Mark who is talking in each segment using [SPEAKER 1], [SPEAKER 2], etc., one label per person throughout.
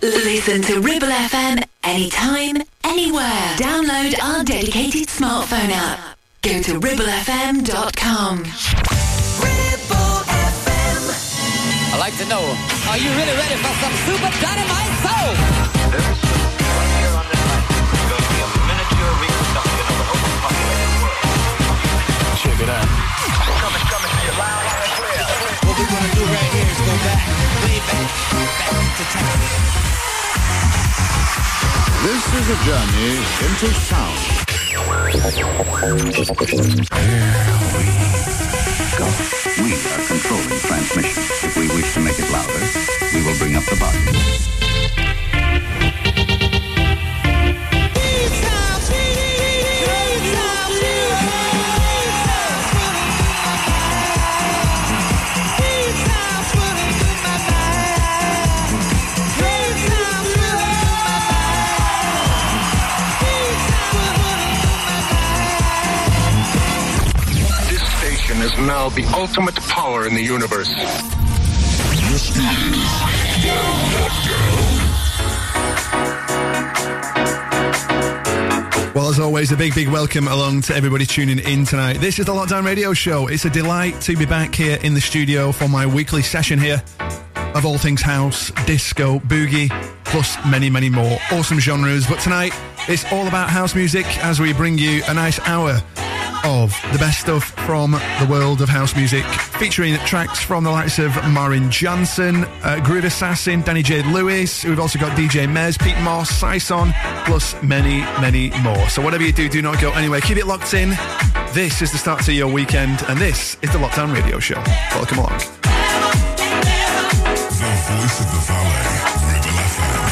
[SPEAKER 1] Listen to Ribble FM anytime, anywhere. Download our dedicated smartphone app. Go to ribblefm.com. Ribble FM.
[SPEAKER 2] I'd like to know, are you really ready for some super dynamite soul?
[SPEAKER 3] This right here on this night is going to be a miniature reproduction of an overpopulated world. Check it out. Coming to you loud and clear.
[SPEAKER 2] What we're gonna do right here is go back, way back to time.
[SPEAKER 4] This is a journey into sound.
[SPEAKER 5] Here we go. We are controlling transmission. If we wish to make it louder, we will bring up the volume.
[SPEAKER 6] Is now the ultimate power in the universe.
[SPEAKER 4] This is
[SPEAKER 7] Well, as always, a big welcome along to everybody tuning in tonight. This is the Lockdown Radio Show. It's a delight to be back here in the studio for my weekly session here of all things house, disco, boogie, plus many more awesome genres. But tonight, it's all about house music as we bring you a nice hour of the best stuff from the world of house music, featuring tracks from the likes of Marin Johnson, Groove Assassin, Danny J. Lewis. We've also got DJ Mez, Pete Moss, Sison, plus many more. So whatever you do, do not go anywhere. Keep it locked in. This is the start to your weekend, and this is the Lockdown Radio Show. Welcome along.
[SPEAKER 8] The voice of the valley, Ribble FM.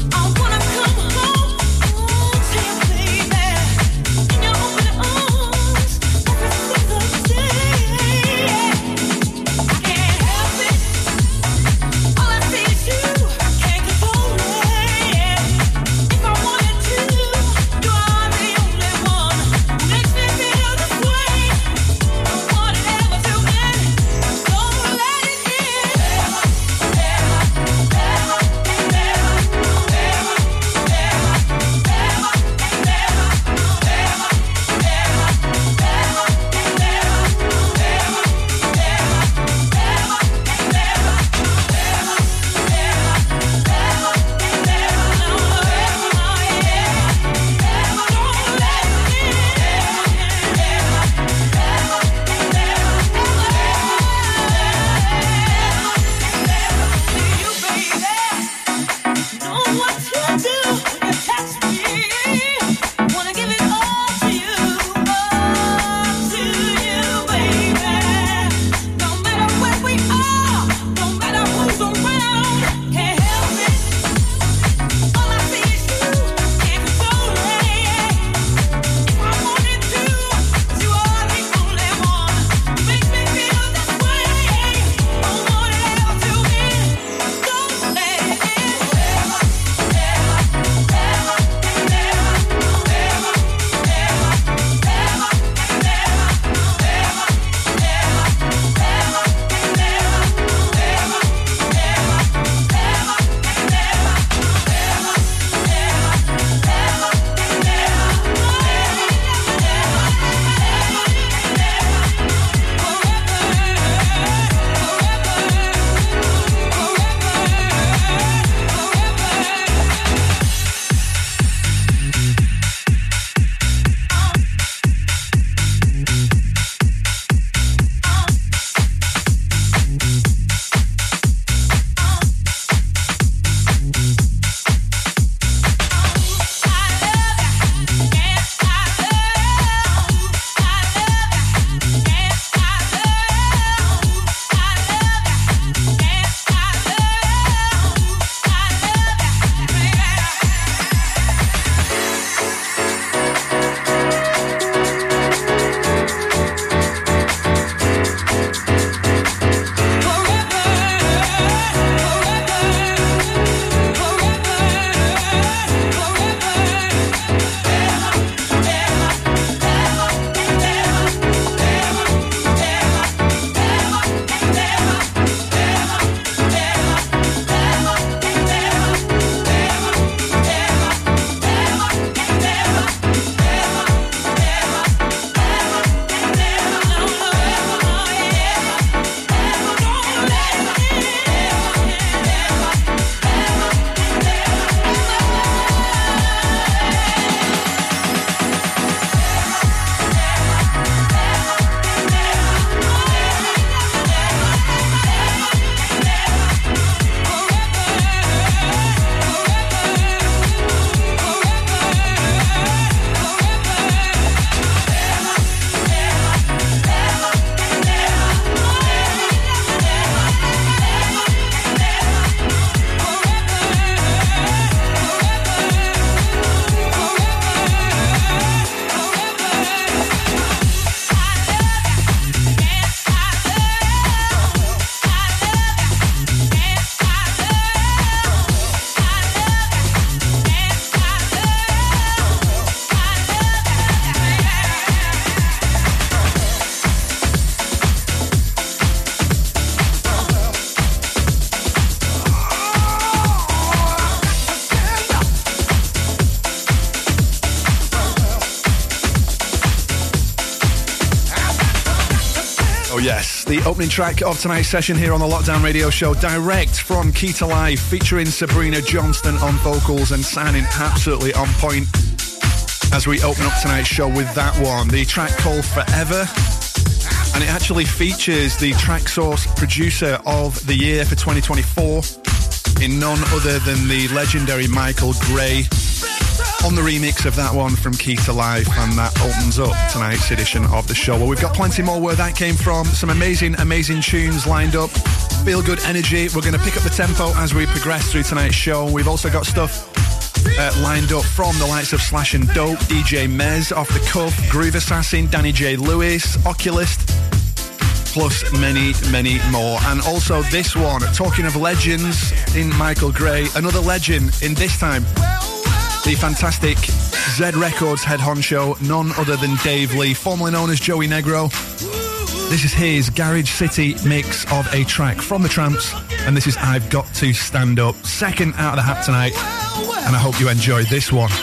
[SPEAKER 9] Home,
[SPEAKER 7] The opening track of tonight's session here on the Lockdown Radio Show, direct from Key to Life, featuring Sabrina Johnston on vocals and sounding absolutely on point as we open up tonight's show with that one. The track called Forever, and it actually features the Traxsource producer of the year for 2024 in none other than the legendary Michael Gray on the remix of that one from Key to Life, and that opens up tonight's edition of the show. Well, we've got plenty more where that came from. Some amazing tunes lined up. Feel good energy. We're going to pick up the tempo as we progress through tonight's show. We've also got stuff lined up from the likes of Slash and Dope, DJ Mez, Off the Cuff, Groove Assassin, Danny J. Lewis, Oculist, plus many, many more. And also this one, talking of legends in Michael Gray, another legend in this time, the fantastic Z Records head honcho, none other than Dave Lee, formerly known as Joey Negro. This is his Garage City mix of a track from the Tramps, and this is I've Got to Stand Up, second out of the hat tonight, and I hope you enjoy this one.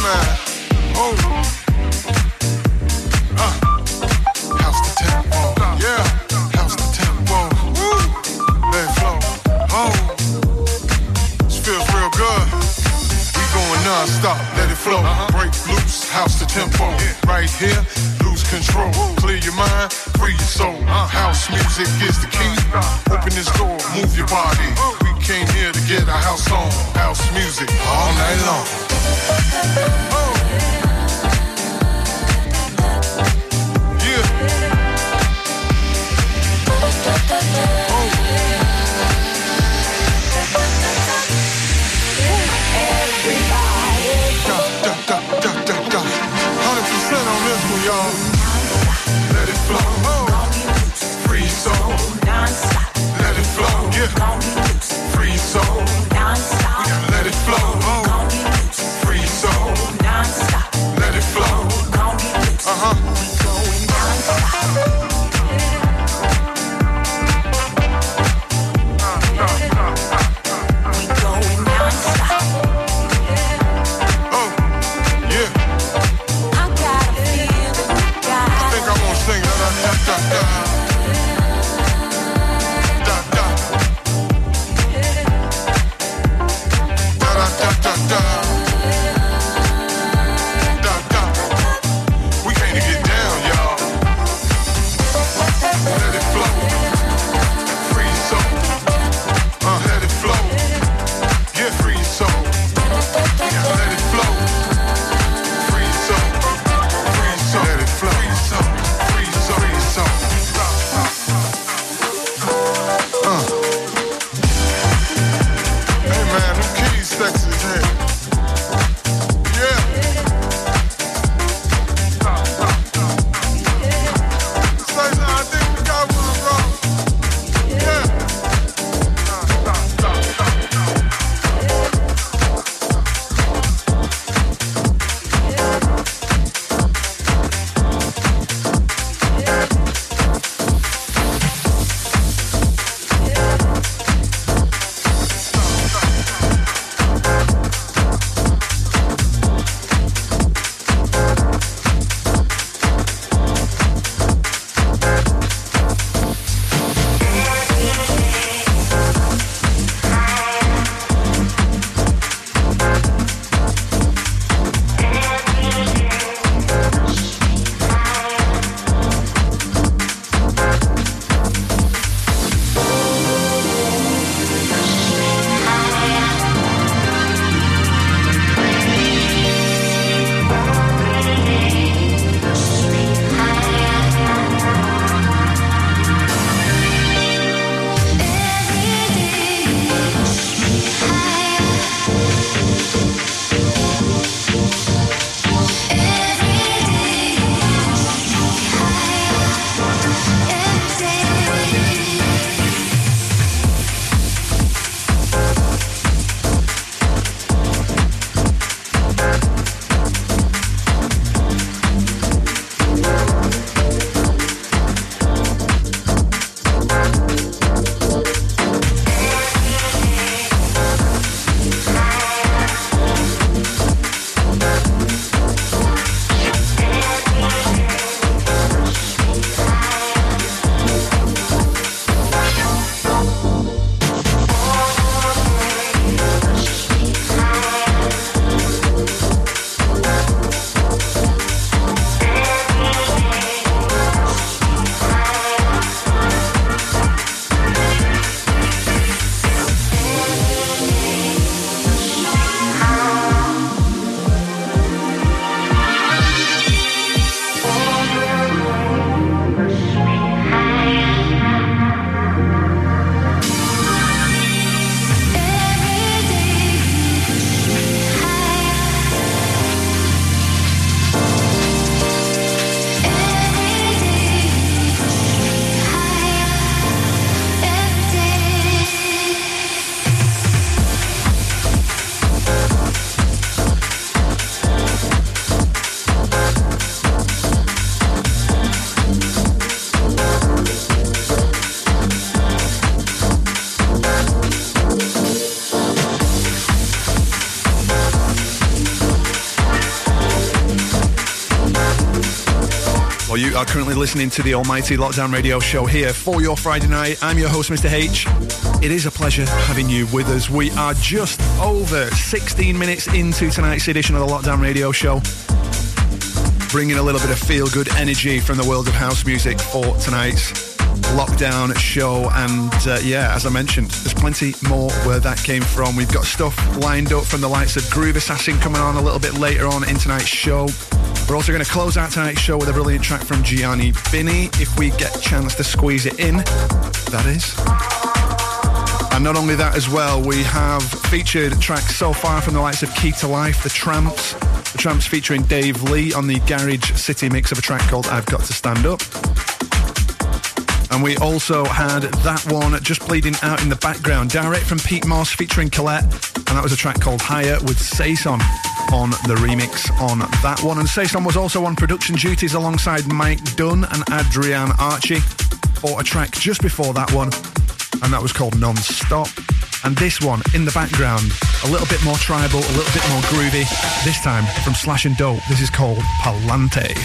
[SPEAKER 9] man. Oh. House to tempo. Yeah. House to tempo. Woo. Let it flow. Oh. This feels real good. We going non-stop. Let it flow. Break loose. House to tempo. Right here. Lose control. Clear your mind. Free your soul. House music is the key. Open this door. Move your body. We came here to get our house on. House music all night long. Oh. Yeah. Oh. Everybody. Da, 100% on this one, y'all. Let it flow. Oh. Free soul. Non-stop. Let it flow. Yeah. Free soul. Non-stop. We gotta let it flow. Oh. Free
[SPEAKER 7] Well, you are currently listening to the Almighty Lockdown Radio Show here for your Friday night. I'm your host, Mr. H. It is a pleasure having you with us. We are just over 16 minutes into tonight's edition of the Lockdown Radio Show, bringing a little bit of feel-good energy from the world of house music for tonight's Lockdown Show. And as I mentioned, there's plenty more where that came from. We've got stuff lined up from the likes of Groove Assassin coming on a little bit later on in tonight's show. We're also going to close out tonight's show with a brilliant track from Gianni Binny, if we get a chance to squeeze it in, that is. And not only that as well, we have featured tracks so far from the likes of Key to Life, The Tramps featuring Dave Lee on the Garage City mix of a track called I've Got to Stand Up. And we also had that one just bleeding out in the background, direct from Pete Moss featuring Colette, and that was a track called Higher with Saison on the remix on that one. And Saison was also on production duties alongside Mike Dunn and Adrian Archie for a track just before that one, and that was called Non-Stop. And this one in the background, a little bit more tribal, a little bit more groovy, this time from Slash and Dope. This is called Palante.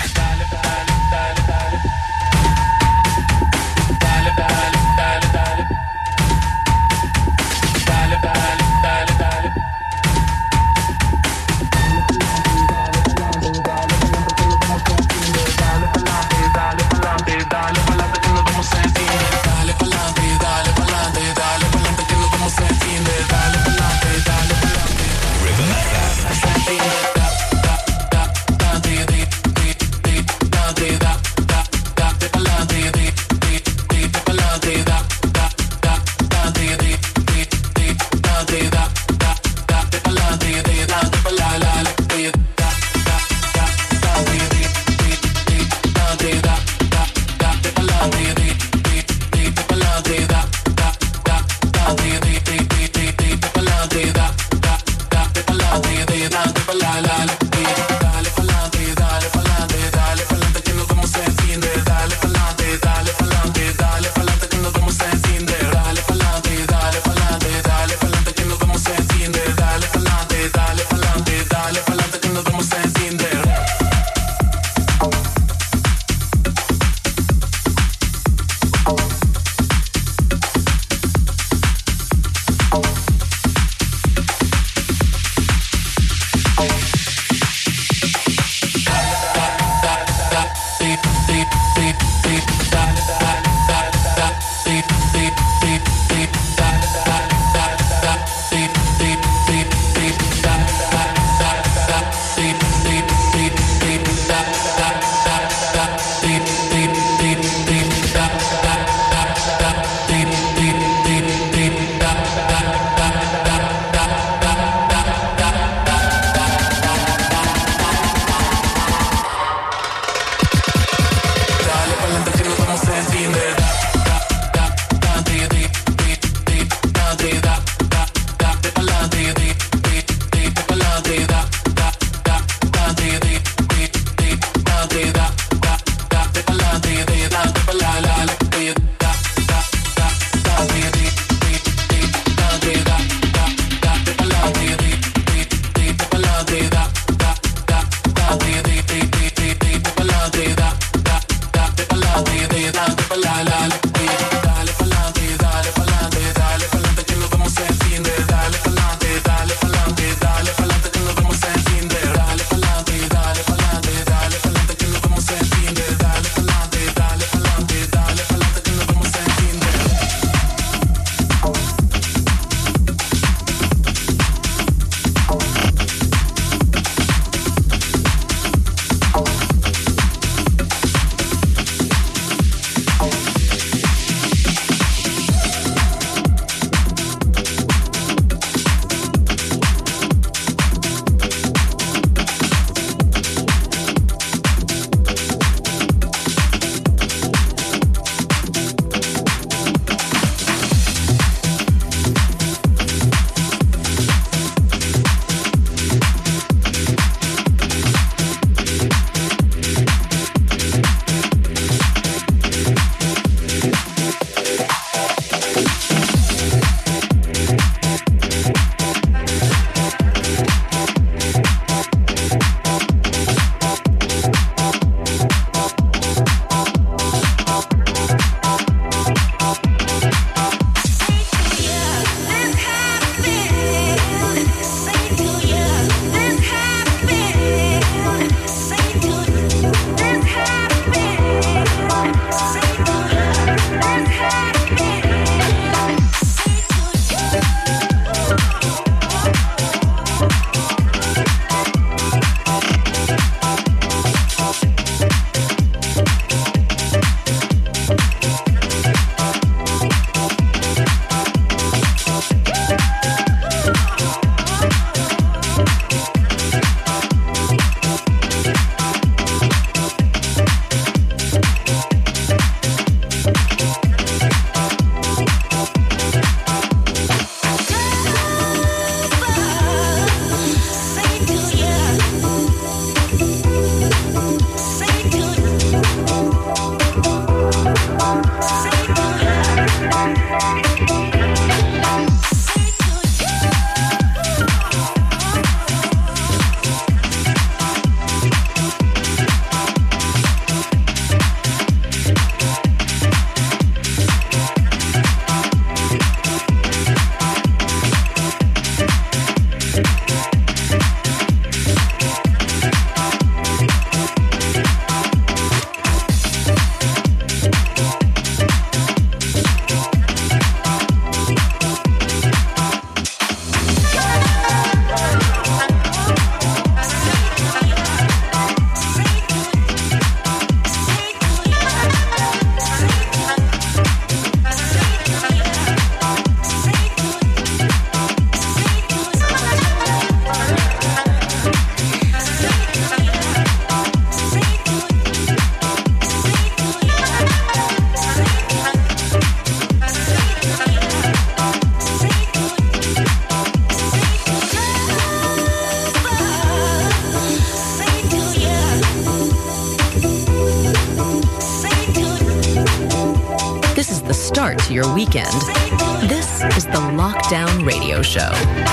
[SPEAKER 10] start to your weekend. This is the Lockdown Radio Show.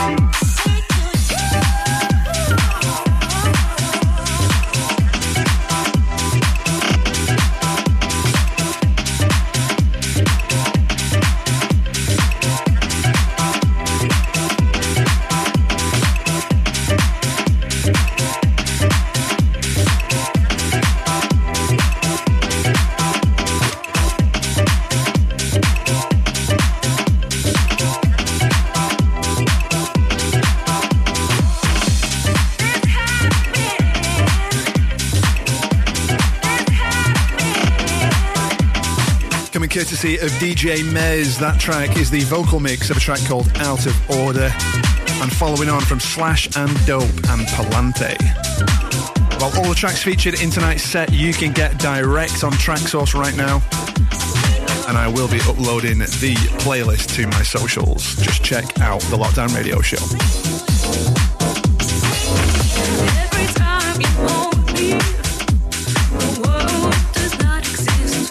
[SPEAKER 7] Courtesy of DJ Mez. That track is the vocal mix of a track called Out of Order, and following on from Slash and Dope and Palante. Well, all the tracks featured in tonight's set you can get direct on Tracksource right now, and I will be uploading the playlist to my socials. Just check out the Lockdown Radio Show.
[SPEAKER 11] Every time you hold me, the world does not exist.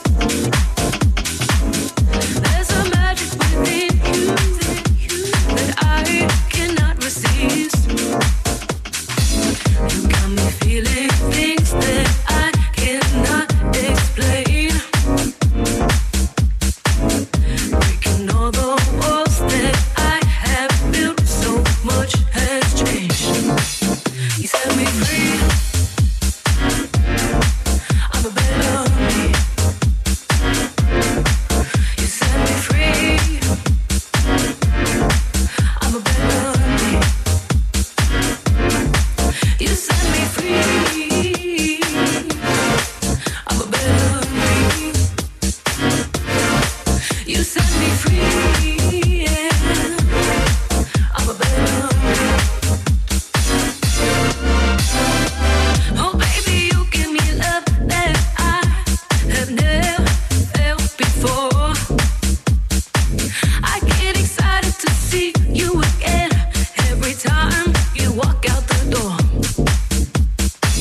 [SPEAKER 11] There's a magic within you that I cannot resist. You got me feeling things that I cannot explain. Breaking all the walls that I have built, so much has changed. You set me free. I'm a better me. You set me free. I'm a better me. You set me free. I'm a better me. You set me free. Yeah. I'm a better me. Oh baby, you give me love that I have never felt before. I get excited to see you again every time you walk out the door.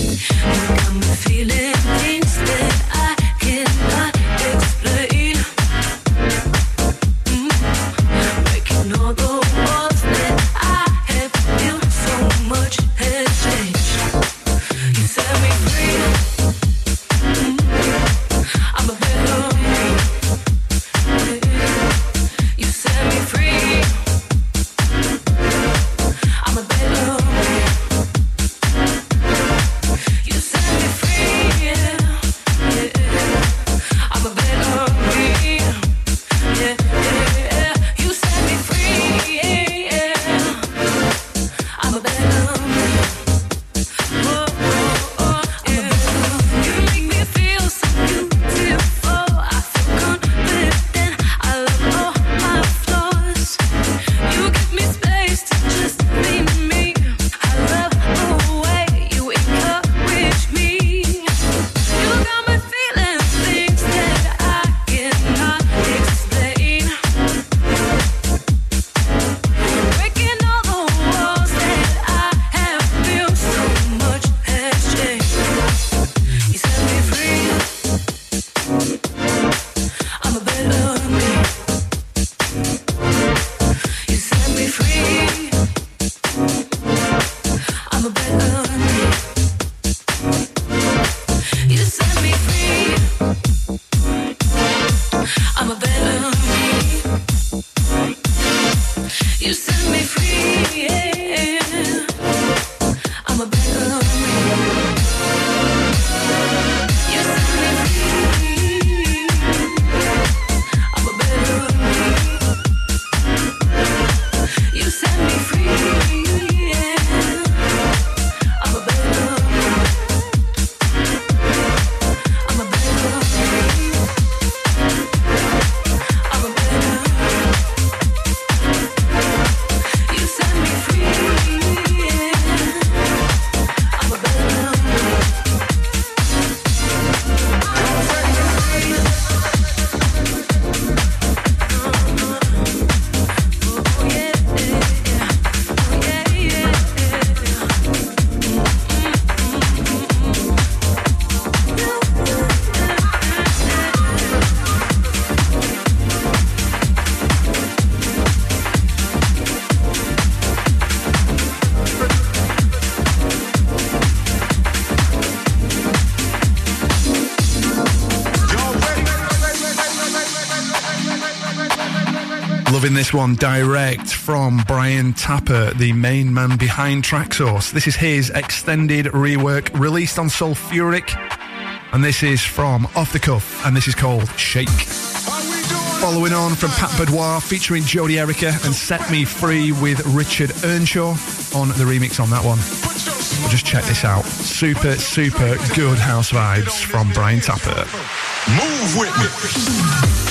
[SPEAKER 7] Loving this one direct from Brian Tapper, the main man behind Traxsource. This is his extended rework released on Sulfuric, and this is from Off the Cuff, and this is called Shake. Following on from Pat Boudoir featuring Jody Erica and Set Me Free with Richard Earnshaw on the remix on that one. Just check this out. Super, super good house vibes from Brian Tapper.
[SPEAKER 9] Move with me.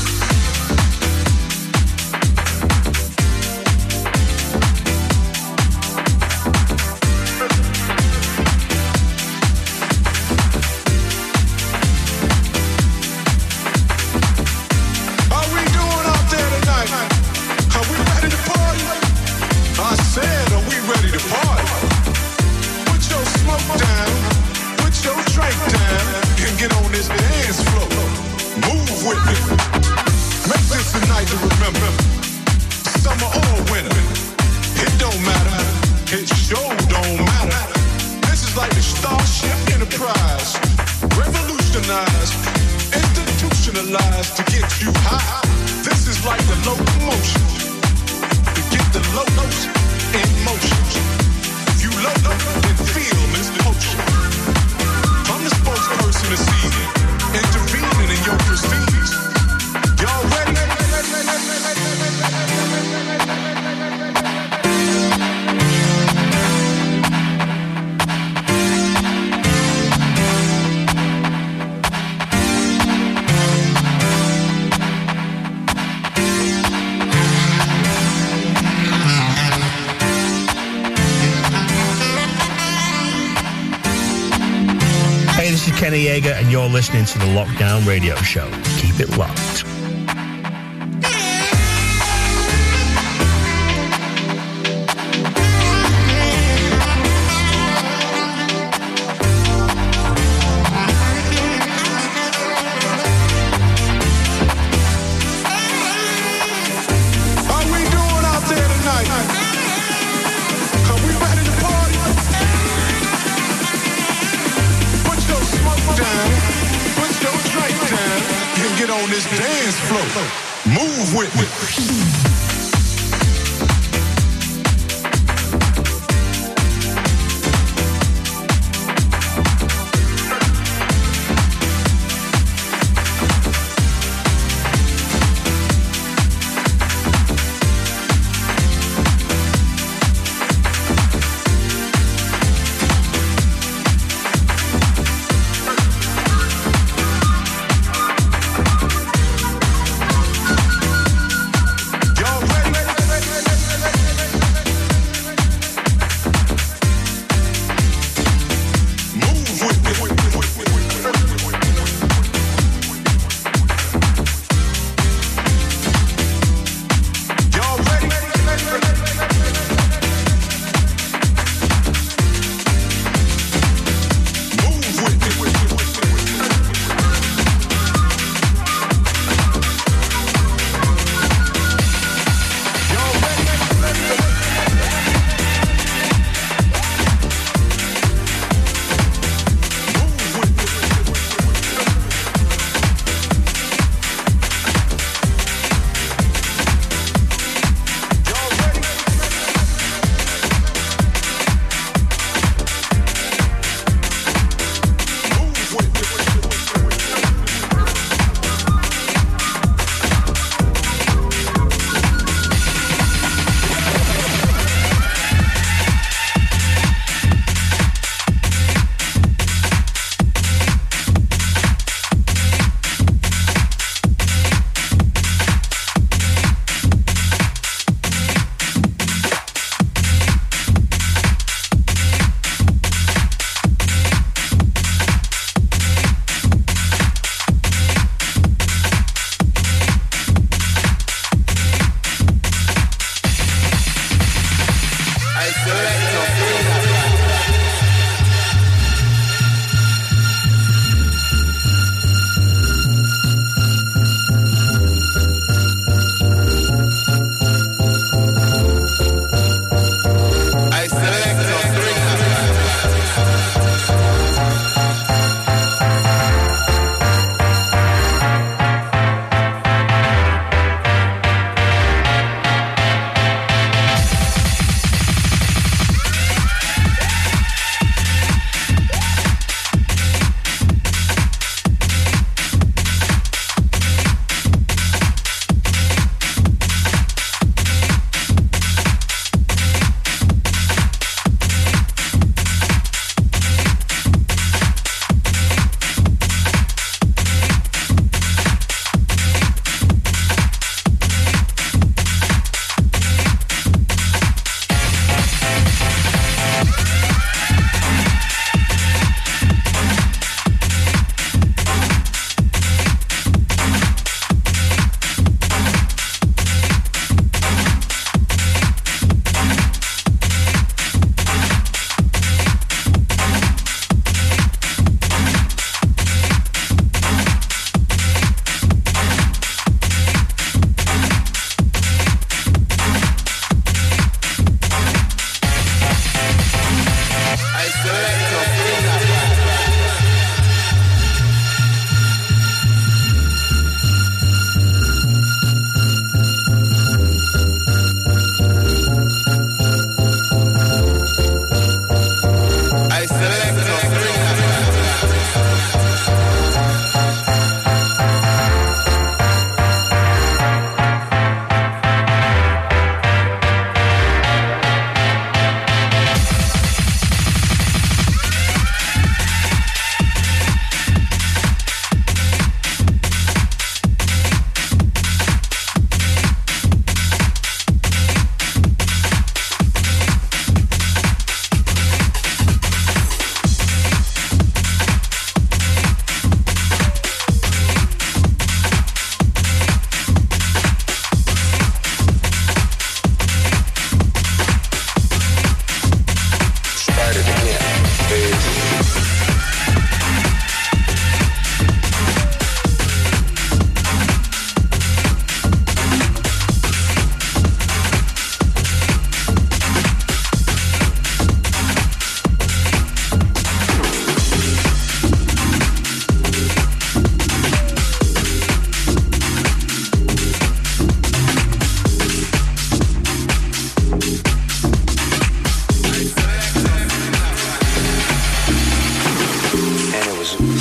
[SPEAKER 12] Kenny Yeager, and you're listening to the Lockdown Radio Show. Keep it locked.
[SPEAKER 9] Move with me. Y'all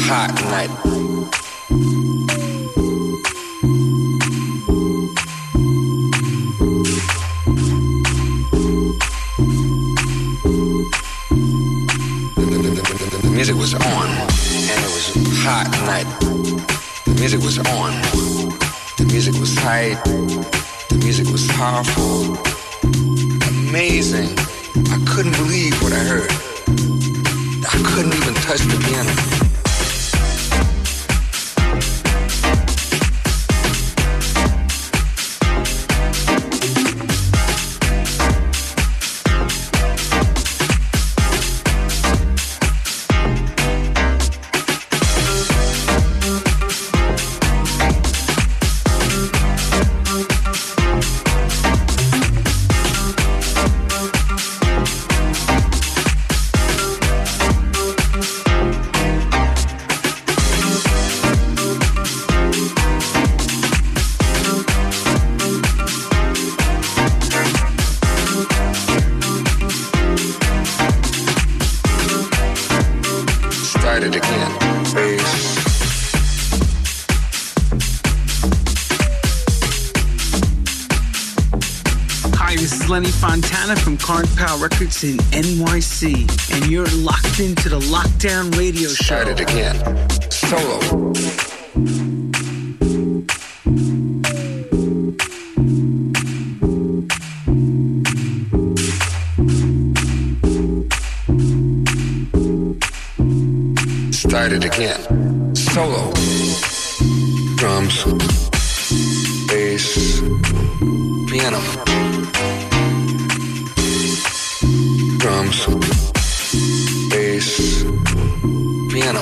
[SPEAKER 13] hot night. The music was on, and it was hot night. The music was on. The music was tight. The music was powerful. Amazing. I couldn't believe what I heard. I couldn't even touch the piano.
[SPEAKER 14] Lenny Fontana from Carn Pal Records in NYC, and you're locked into the Lockdown Radio Show.
[SPEAKER 13] Started again. Solo. Started again. Solo. Drums. Bass. Piano. Drums, bass, piano.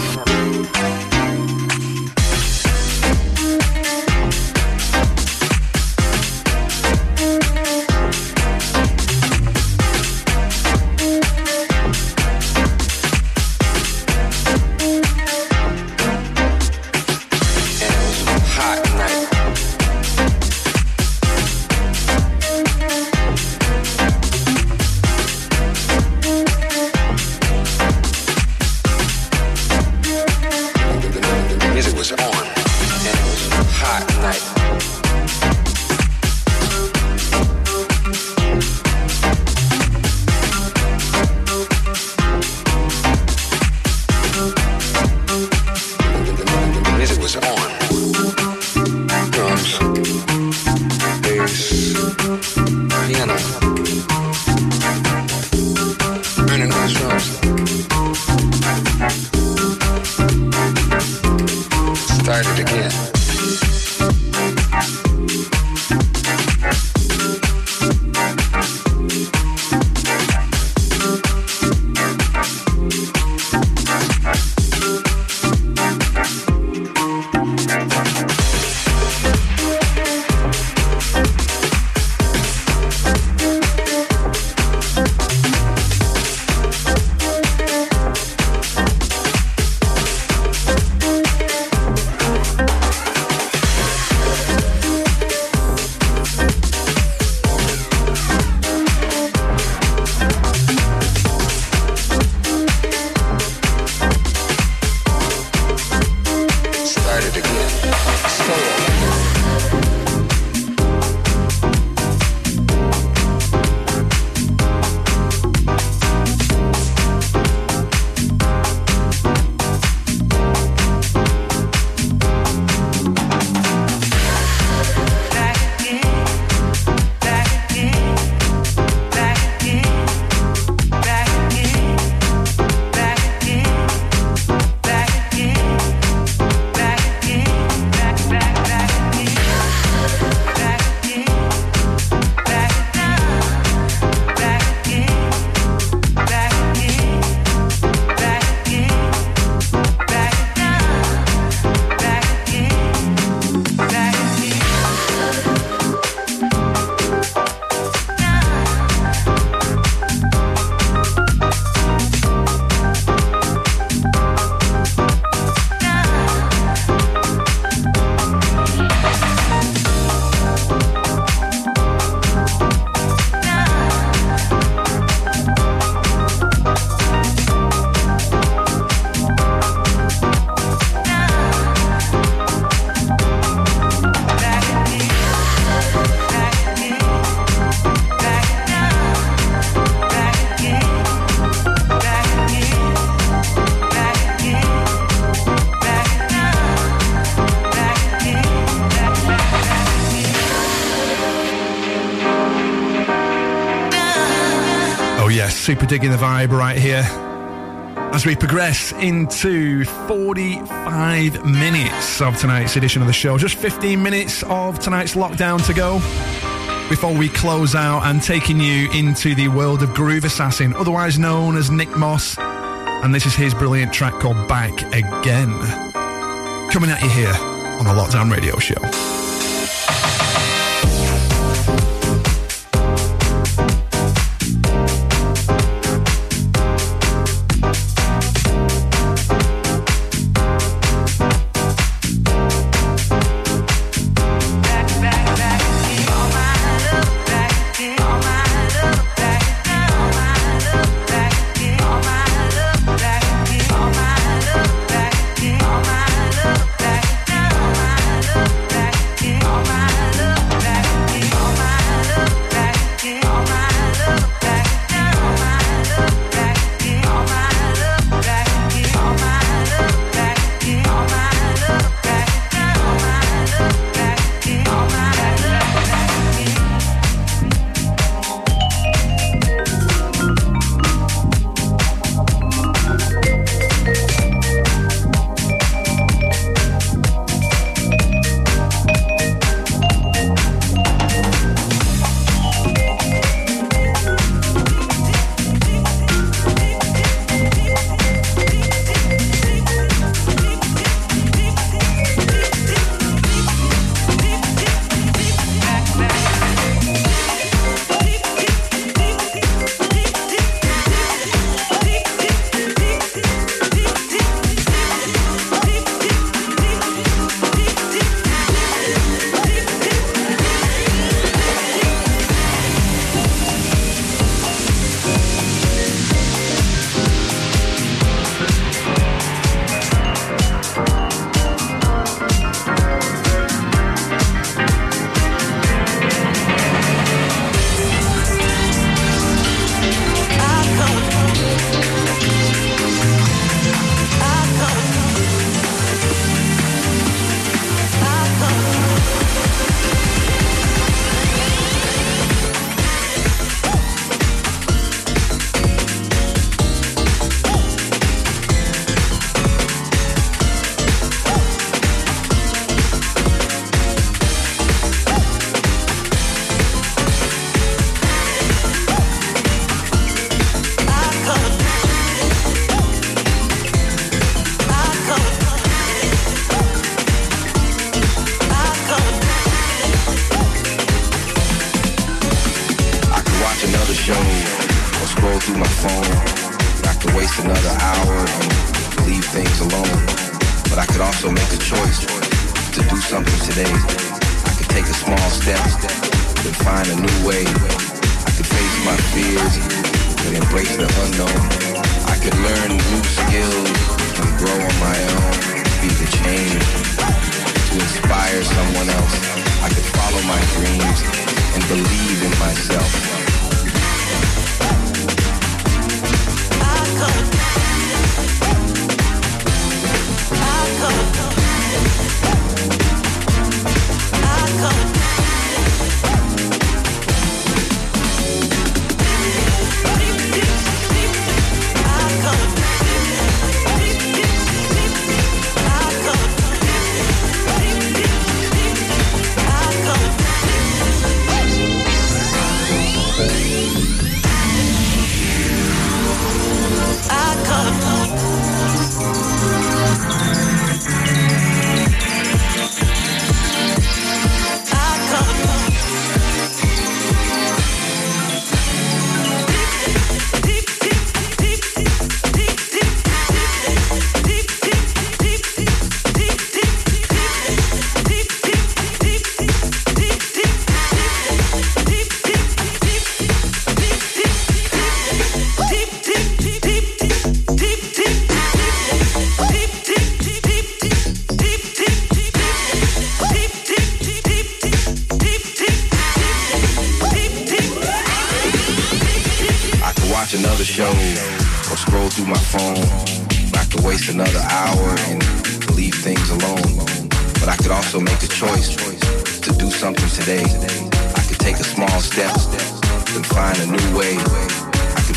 [SPEAKER 7] Super digging the vibe right here as we progress into 45 minutes of tonight's edition of the show. Just 15 minutes of tonight's lockdown to go before we close out and taking you into the world of Groove Assassin, otherwise known as Nick Moss. And this is his brilliant track called Back Again. Coming at you here on the Lockdown Radio Show.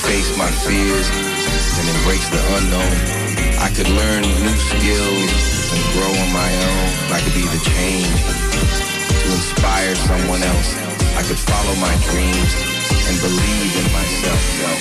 [SPEAKER 13] face my fears and embrace the unknown. I could learn new skills and grow on my own. I could be the change to inspire someone else. I could follow my dreams and believe in myself.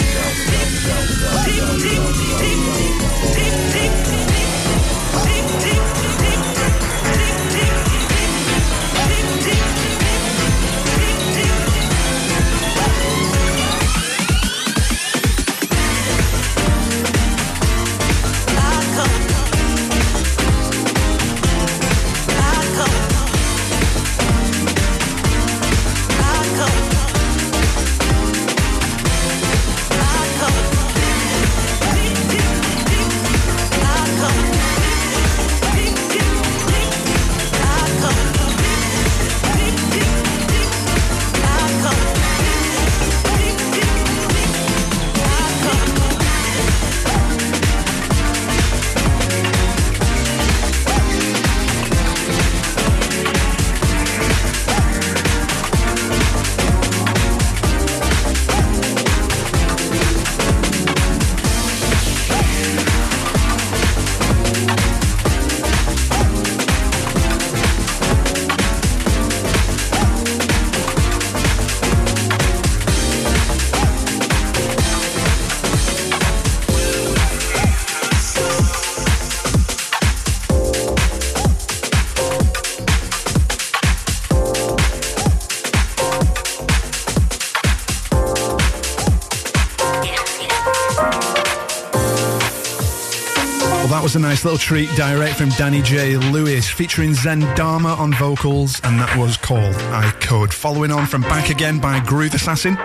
[SPEAKER 7] A nice little treat direct from Danny J. Lewis featuring Zendama on vocals, and that was called I Could. Following on from Back Again by Groove Assassin,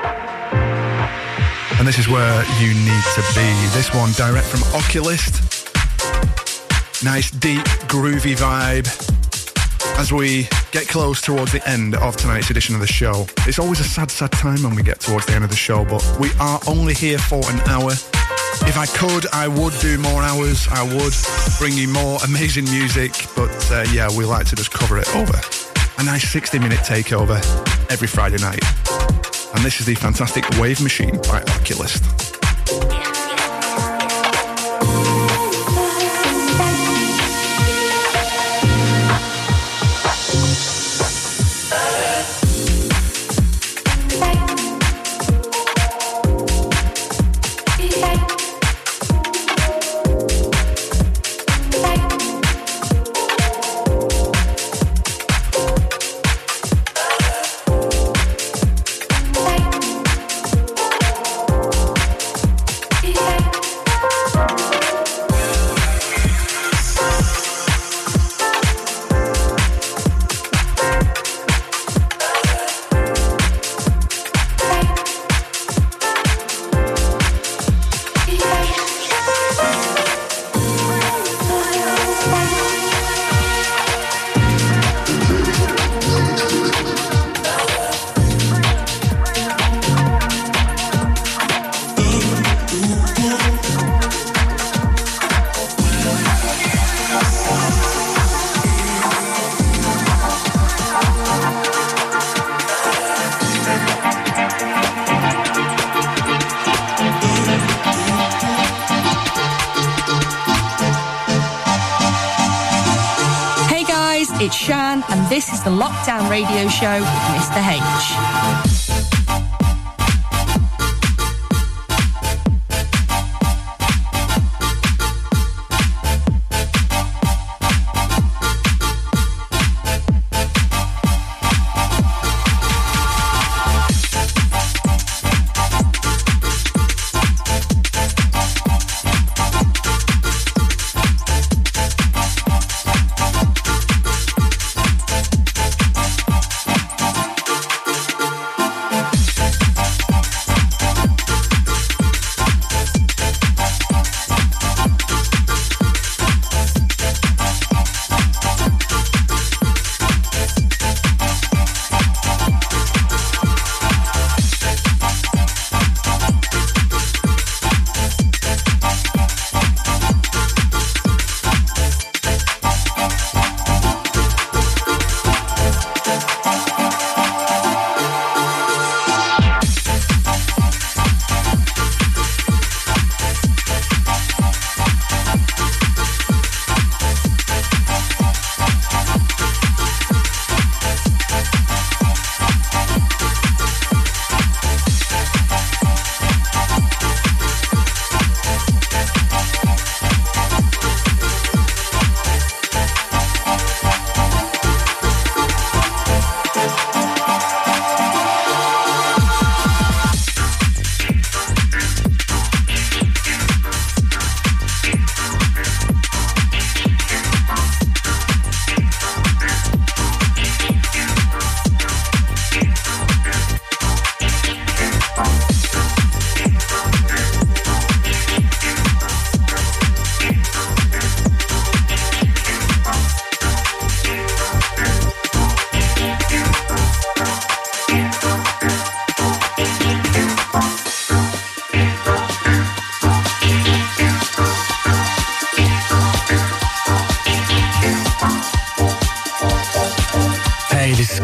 [SPEAKER 7] and this is where you need to be. This one direct from Oculist. Nice deep groovy vibe as we get close towards the end of tonight's edition of the show. It's always a sad time when we get towards the end of the show, but we are only here for an hour. If I could, I would do more hours. I would bring you more amazing music. But yeah, we like to just cover it over. A nice 60-minute takeover every Friday night. And this is the fantastic Wave Machine by Oculist.
[SPEAKER 15] It's Shan, and this is the Lockdown Radio Show with Mr. H.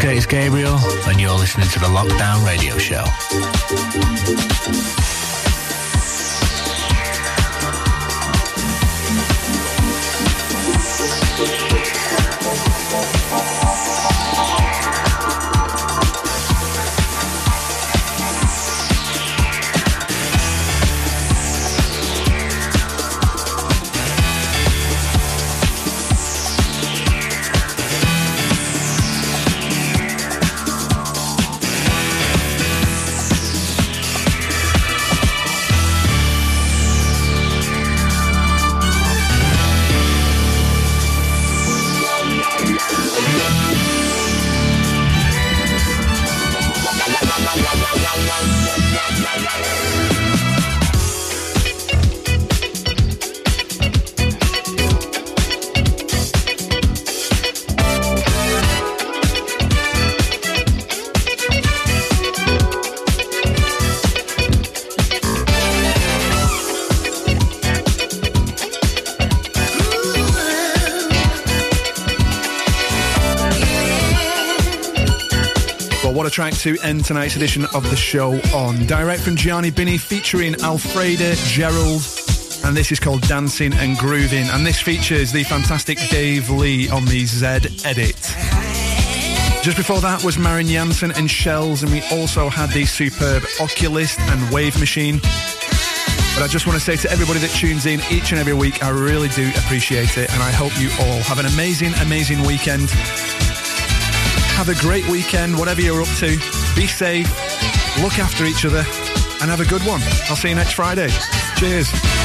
[SPEAKER 12] Okay, it's Gabriel, and you're listening to the Lockdown Radio Show.
[SPEAKER 7] What a track to end tonight's edition of the show on. Direct from Gianni Binny featuring Alfreda Gerald. And this is called Dancing and Grooving. And this features the fantastic Dave Lee on the Z Edit. Just before that was Marin Jansen and Shells. And we also had the superb Oculist and Wave Machine. But I just want to say to everybody that tunes in each and every week, I really do appreciate it. And I hope you all have an amazing, amazing weekend. Have a great weekend, whatever you're up to. Be safe, look after each other, and have a good one. I'll see you next Friday. Cheers.